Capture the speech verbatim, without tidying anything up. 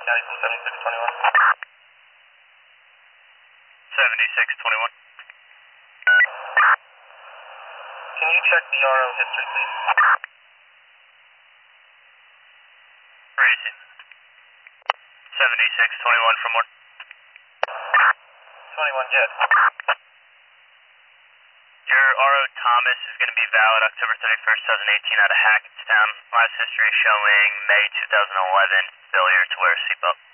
California seventy-six twenty-one. seventy-six twenty-one. Can you check the R O history, please? Where is it? seventy-six twenty-one from one. twenty-one jet. Your R O Thomas is going to be valid October thirty-first, twenty eighteen out of Hackettstown. Last history showing May two thousand eleven, failure to wear a seatbelt.